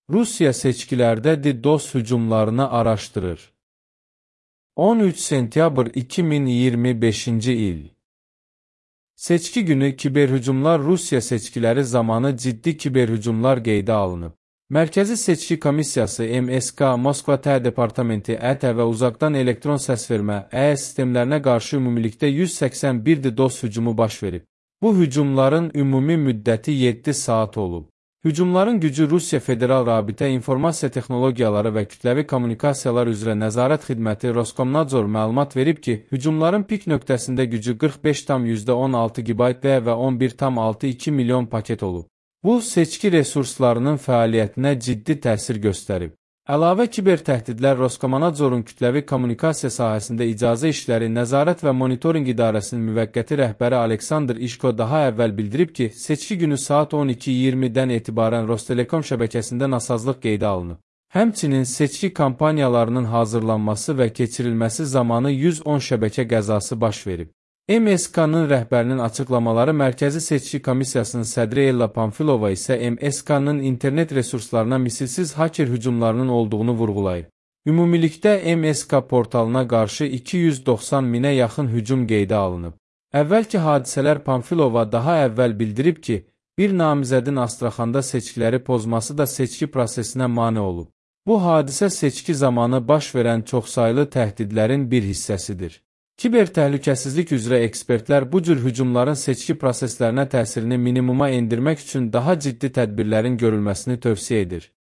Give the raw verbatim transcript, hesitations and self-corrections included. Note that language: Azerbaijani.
Rusiya seçkilərdə DDoS hücumlarını araşdırır. on üç sentyabr iki min iyirmi beşinci il. Seçki günü kiberhücumlar Rusiya seçkiləri zamanı ciddi kiberhücumlar qeydə alınıb. Mərkəzi Seçki Komissiyası M S K, Moskva T Departamenti E T və uzaqdan elektron səsvermə E sistemlərinə qarşı ümumilikdə yüz səksən bir DDoS hücumu baş verib. Bu hücumların ümumi müddəti yeddi saat olub. Hücumların gücü Rusiya Federal Rabitə İnformasiya Texnologiyaları və Kütləvi Kommunikasiyalar üzrə Nəzarət Xidməti Roskomnadzor məlumat verib ki, hücumların pik nöqtəsində gücü qırx beş tam yüzdə on altı giqabayt və on bir tam altı iki milyon paket olub. Bu, seçki resurslarının fəaliyyətinə ciddi təsir göstərib. Əlavə kiber təhdidlər Roskomnadzorun kütləvi kommunikasiya sahəsində icazə işləri Nəzarət və Monitorinq İdarəsinin müvəqqəti rəhbəri Aleksandr İşko daha əvvəl bildirib ki, seçki günü saat on iki iyirmidən etibarən Rostelekom şəbəkəsində nasazlıq qeydə alınıb. Həmçinin seçki kampaniyalarının hazırlanması və keçirilməsi zamanı yüz on şəbəkə qəzası baş verib. M S K-nın rəhbərinin açıqlamaları Mərkəzi Seçki Komissiyasının sədri Ella Pamfilova isə M S K-nın internet resurslarına misilsiz haker hücumlarının olduğunu vurğulayıb. Ümumilikdə M S K portalına qarşı iki yüz doxsan minə yaxın hücum qeydə alınıb. Əvvəlki hadisələr Pamfilova daha əvvəl bildirib ki, bir namizədin Astraxanda seçkiləri pozması da seçki prosesinə mane olub. Bu hadisə seçki zamanı baş verən çoxsaylı təhdidlərin bir hissəsidir. Kiber təhlükəsizlik üzrə ekspertlər bu cür hücumların seçki proseslərinə təsirini minimuma endirmək üçün daha ciddi tədbirlərin görülməsini tövsiyə edir.